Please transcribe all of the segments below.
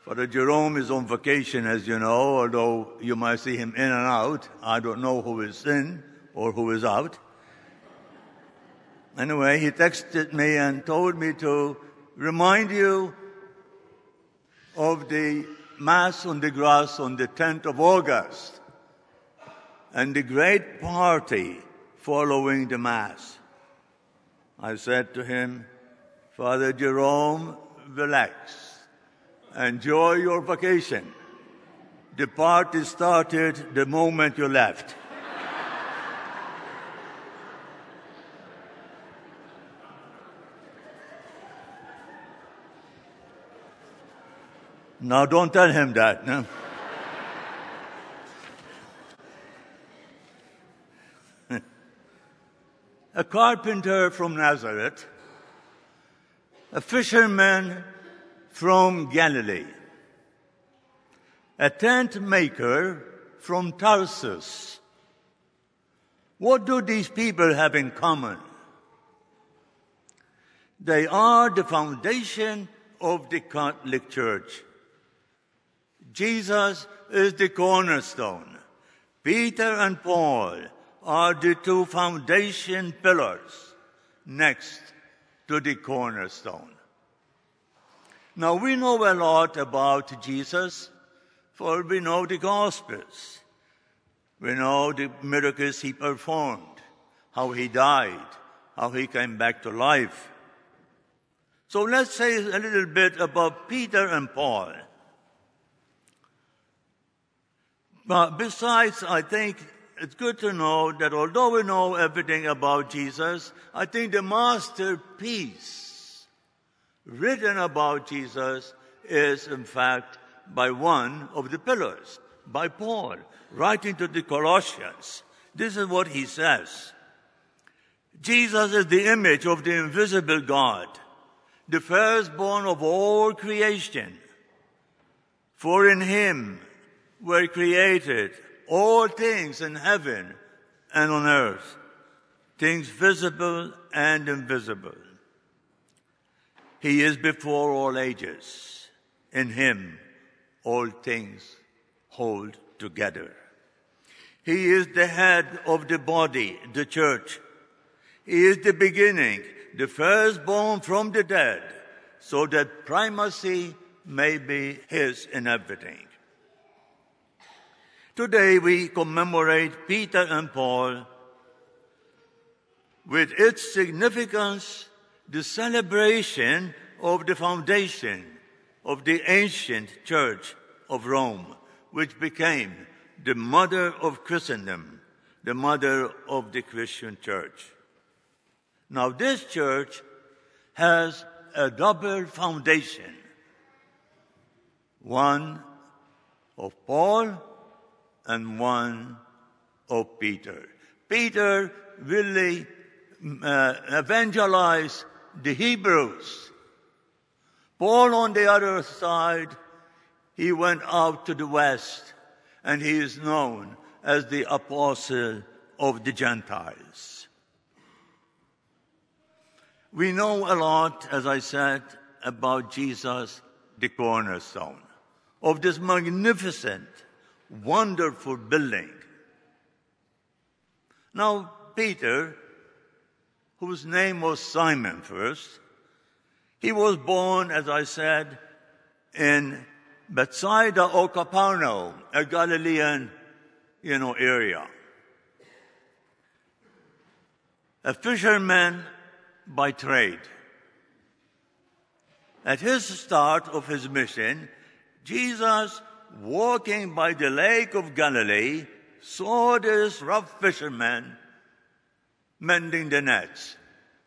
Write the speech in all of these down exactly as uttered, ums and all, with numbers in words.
Father Jerome is on vacation, as you know, although you might see him in and out. I don't know who is in or who is out. Anyway, he texted me and told me to remind you of the Mass on the grass on the tenth of August and the great party following the Mass. I said to him, Father Jerome, relax. Enjoy your vacation. The party started the moment you left. Now, don't tell him that. No? A carpenter from Nazareth, a fisherman from Galilee, a tent maker from Tarsus. What do these people have in common? They are the foundation of the Catholic Church. Jesus is the cornerstone. Peter and Paul are the two foundation pillars next to the cornerstone. Now, we know a lot about Jesus, for we know the Gospels. We know the miracles he performed, how he died, how he came back to life. So let's say a little bit about Peter and Paul. But besides, I think it's good to know that although we know everything about Jesus, I think the masterpiece written about Jesus is, in fact, by one of the pillars, by Paul, writing to the Colossians. This is what he says. Jesus is the image of the invisible God, the firstborn of all creation. For in him were created all things in heaven and on earth, things visible and invisible. He is before all ages. In him all things hold together. He is the head of the body, the church. He is the beginning, the firstborn from the dead, so that primacy may be his in everything. Today we commemorate Peter and Paul with its significance, the celebration of the foundation of the ancient Church of Rome, which became the mother of Christendom, the mother of the Christian Church. Now, this church has a double foundation, one of Paul and one of Peter. Peter really uh, evangelized the Hebrews. Paul, on the other side, he went out to the West, and he is known as the apostle of the Gentiles. We know a lot, as I said, about Jesus, the cornerstone, of this magnificent, wonderful building. Now, Peter, whose name was Simon first, he was born, as I said, in Bethsaida or Capernaum, a Galilean, you know, area. A fisherman by trade. At his start of his mission, Jesus, walking by the lake of Galilee, saw this rough fisherman mending the nets.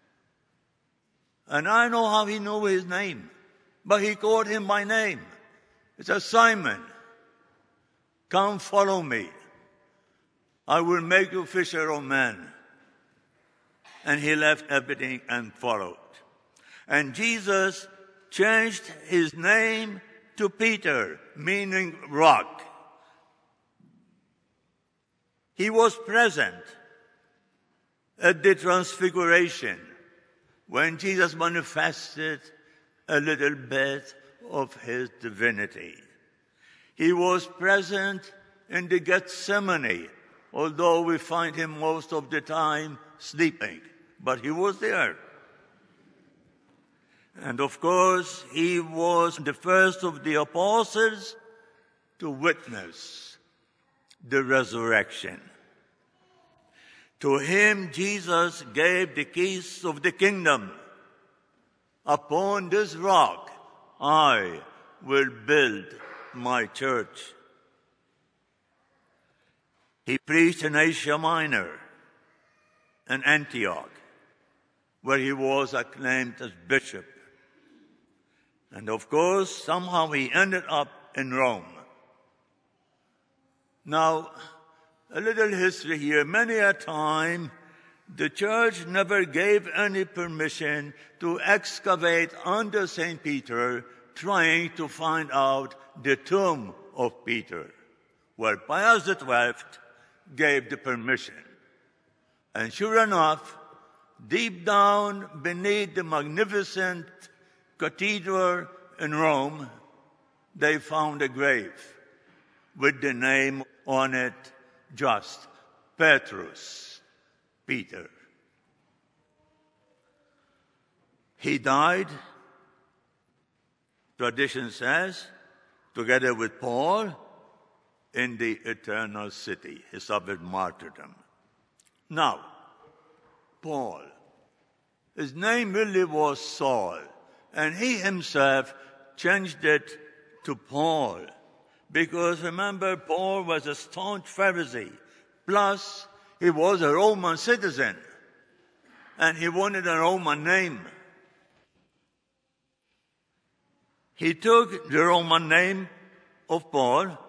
And I know how he knew his name, but he called him by name. He said, Simon, come follow me. I will make you fisher of men. And he left everything and followed. And Jesus changed his name to Peter, meaning rock. He was present at the transfiguration when Jesus manifested a little bit of his divinity. He was present in the Gethsemane, although we find him most of the time sleeping, but he was there. And of course, he was the first of the apostles to witness the resurrection. To him, Jesus gave the keys of the kingdom. Upon this rock, I will build my church. He preached in Asia Minor and Antioch, where he was acclaimed as bishop. And of course, somehow he ended up in Rome. Now, a little history here. Many a time, the church never gave any permission to excavate under Saint Peter, trying to find out the tomb of Peter. Well, Pius the twelfth gave the permission. And sure enough, deep down beneath the magnificent cathedral in Rome, they found a grave with the name on it, just Petrus, Peter. He died, tradition says, together with Paul, in the eternal city. He suffered martyrdom. Now, Paul, his name really was Saul, and he himself changed it to Paul. Because remember, Paul was a staunch Pharisee. Plus, he was a Roman citizen. And he wanted a Roman name. He took the Roman name of Paul.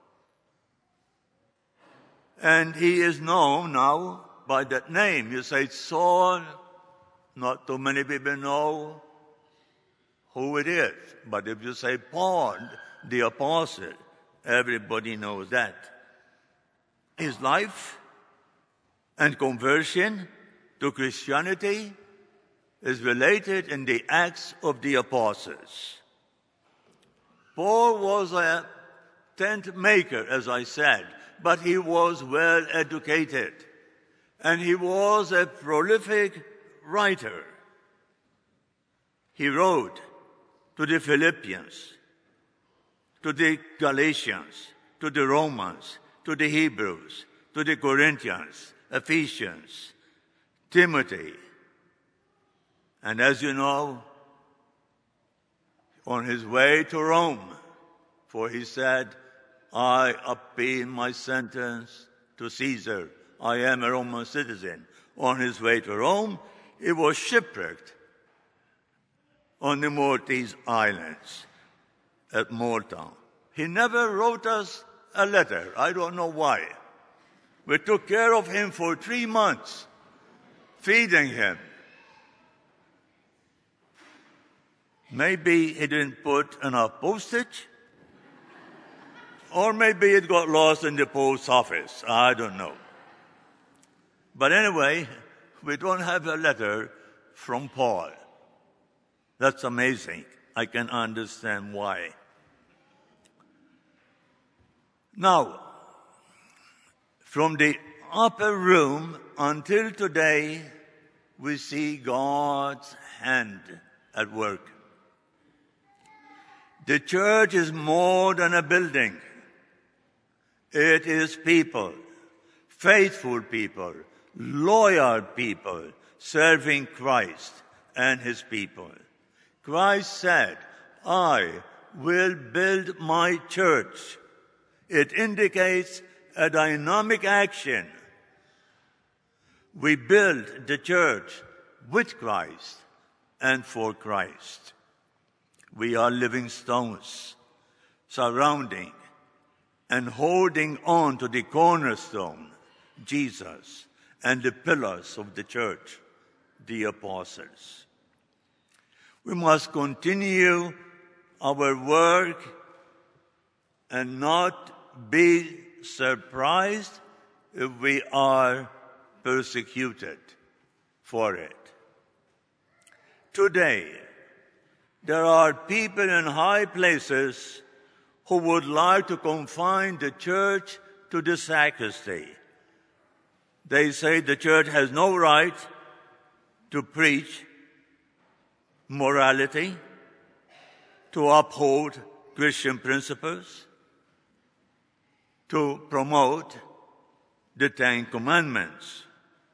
And he is known now by that name. You say Saul. Not too many people know who it is. But if you say Paul, the apostle, everybody knows that. His life and conversion to Christianity is related in the Acts of the Apostles. Paul was a tent maker, as I said, but he was well educated, and he was a prolific writer. He wrote to the Philippians, to the Galatians, to the Romans, to the Hebrews, to the Corinthians, Ephesians, Timothy. And as you know, on his way to Rome, for he said, I appeal my sentence to Caesar. I am a Roman citizen. On his way to Rome, he was shipwrecked on the Maltese Islands at Malta. He never wrote us a letter. I don't know why. We took care of him for three months, feeding him. Maybe he didn't put enough postage, or maybe it got lost in the post office. I don't know. But anyway, we don't have a letter from Paul. That's amazing. I can understand why. Now, from the upper room until today, we see God's hand at work. The church is more than a building. It is people, faithful people, loyal people, serving Christ and his people. Christ said, I will build my church. It indicates a dynamic action. We build the church with Christ and for Christ. We are living stones, surrounding and holding on to the cornerstone, Jesus, and the pillars of the church, the apostles. We must continue our work and not be surprised if we are persecuted for it. Today, There are people in high places who would like to confine the church to the sacristy. They say the church has no right to preach morality, to uphold Christian principles, to promote the Ten Commandments.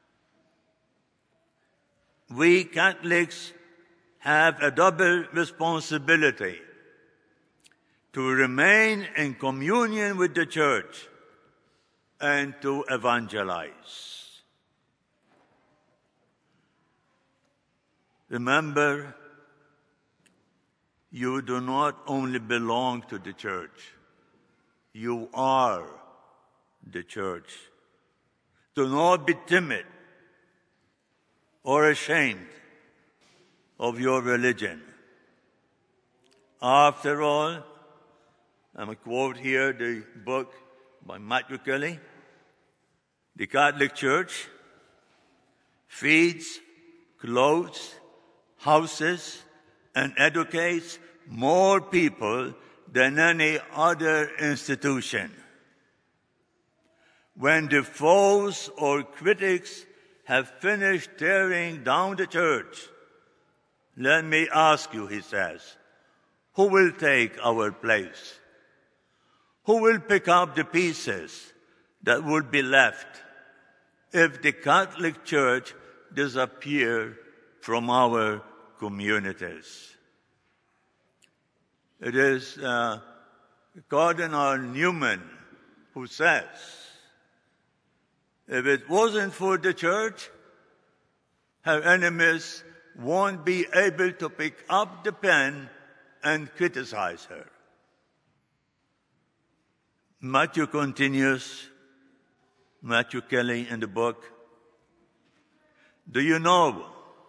We Catholics have a double responsibility: to remain in communion with the church and to evangelize. Remember, you do not only belong to the church, you are the church. Do not be timid or ashamed of your religion. After all, I'm going to quote here the book by Matthew Kelly. The Catholic Church feeds, clothes, houses, and educates more people than any other institution. When the foes or critics have finished tearing down the church, let me ask you, he says, who will take our place? Who will pick up the pieces that will be left if the Catholic Church disappears from our communities? It is uh, Cardinal Newman who says, if it wasn't for the church, her enemies won't be able to pick up the pen and criticize her. Matthew continues, Matthew Kelly in the book, do you know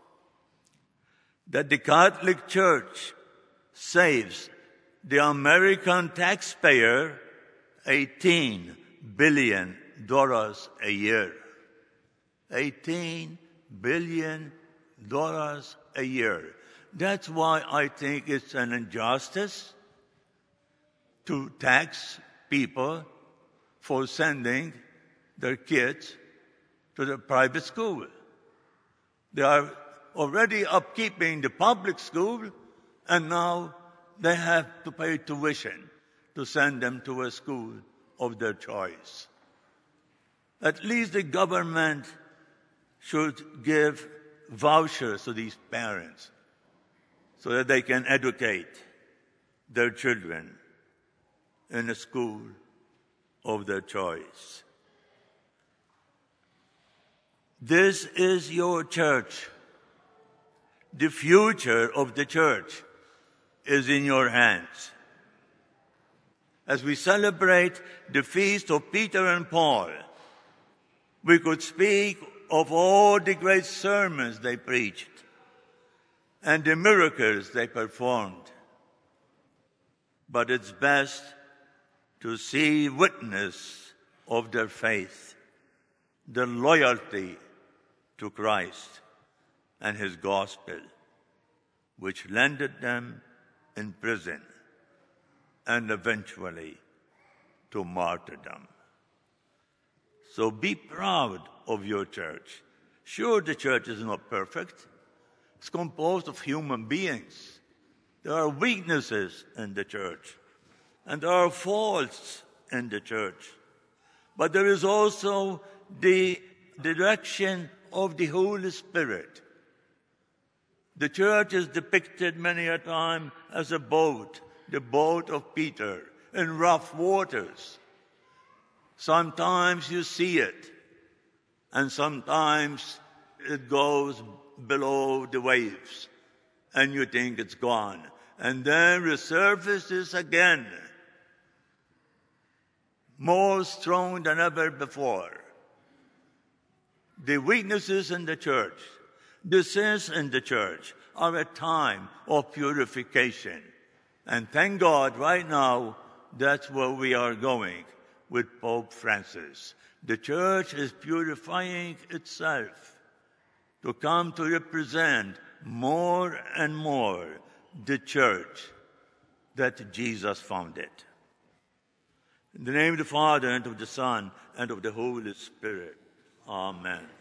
that the Catholic Church saves the American taxpayer eighteen billion dollars a year? eighteen billion dollars a year. That's why I think it's an injustice to tax people for sending their kids to the private school. They are already upkeeping the public school, and now they have to pay tuition to send them to a school of their choice. At least the government should give vouchers to these parents so that they can educate their children in a school of their choice. This is your church. The future of the church is in your hands. As we celebrate the feast of Peter and Paul, we could speak of all the great sermons they preached and the miracles they performed. But it's best to see witness of their faith, their loyalty to Christ and his gospel, which landed them in prison and eventually to martyrdom. So be proud of your church. Sure, the church is not perfect. It's composed of human beings. There are weaknesses in the church, and there are faults in the church. But there is also the direction of the Holy Spirit. The church is depicted many a time as a boat, the boat of Peter, in rough waters. Sometimes you see it, and sometimes it goes below the waves, and you think it's gone. And then resurfaces again, more strong than ever before. The weaknesses in the church, the sins in the church, are a time of purification. And thank God, right now, that's where we are going with Pope Francis. The church is purifying itself to come to represent more and more the church that Jesus founded. In the name of the Father, and of the Son, and of the Holy Spirit. Amen.